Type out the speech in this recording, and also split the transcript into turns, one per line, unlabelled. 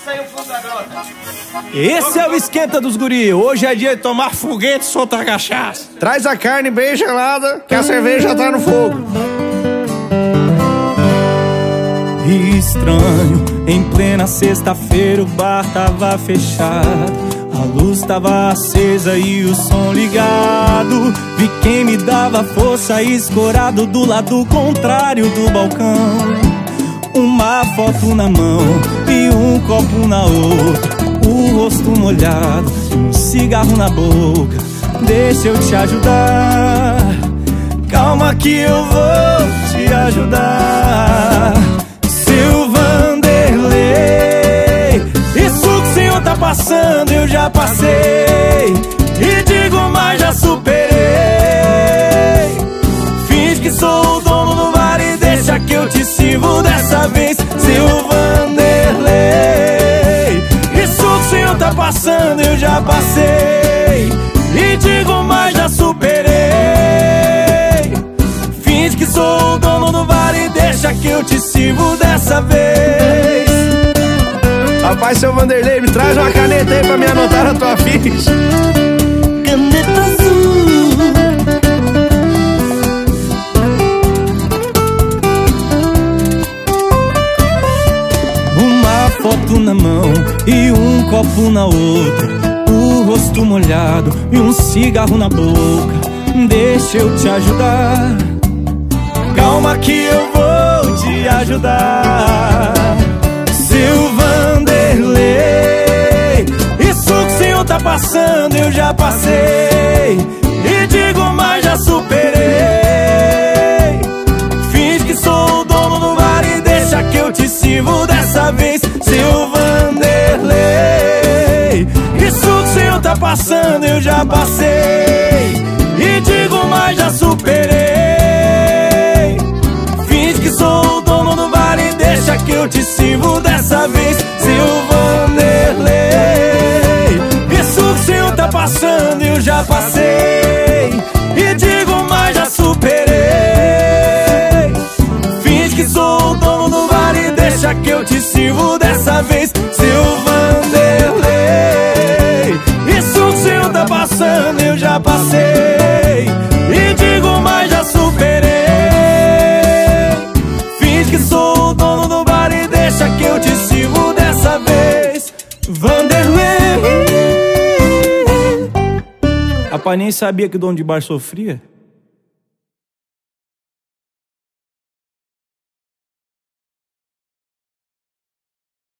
Saiu o fundo da grota.
Esse é o esquenta dos guri. Hoje é dia de tomar foguete e soltar cachaça.
Traz a carne bem gelada, que a cerveja tá no fogo.
Estranho, em plena sexta-feira o bar tava fechado. A luz tava acesa e o som ligado. Vi quem me dava força escorado do lado contrário do balcão. Uma foto na mão e um copo na outra, o rosto molhado, um cigarro na boca. Deixa eu te ajudar, calma que eu vou te ajudar. Seu Vanderlei, isso que o senhor tá passando eu já passei. E digo mais, já superei. Finge que sou o dono do bar e deixa que eu te sirvo dessa vez. Seu Vanderlei, isso que o senhor tá passando eu já passei. E digo mais, já superei. Finge que sou o dono do bar e deixa que eu te sirvo dessa vez.
Rapaz, seu Vanderlei, me traz uma caneta aí pra me anotar na tua ficha.
Caneta azul. Uma foto na mão e um copo na outra, o rosto molhado e um cigarro na boca. Deixa eu te ajudar, calma que eu vou te ajudar. Seu Vanderlei, isso que o senhor tá passando eu já passei. E digo mais, já superei. Finge que sou o dono do bar e deixa que eu te sirvo dessa vez. Seu Vanderlei, isso que o senhor tá passando eu já passei. E digo mais, já superei. Finge que sou o dono do bar e deixa que eu te sirvo dessa vez. Seu Vanderlei, isso que o senhor tá passando eu já passei. E digo mais, já superei. Finge que sou o dono do bar e deixa que eu te sirvo dessa vez. Seu Vanderlei, isso que o senhor tá passando eu já passei. E digo mais, já superei. Finge que sou o dono do bar e deixa que eu te sirvo dessa vez. Vanderlei. Rapaz, nem sabia que o dono de bar sofria.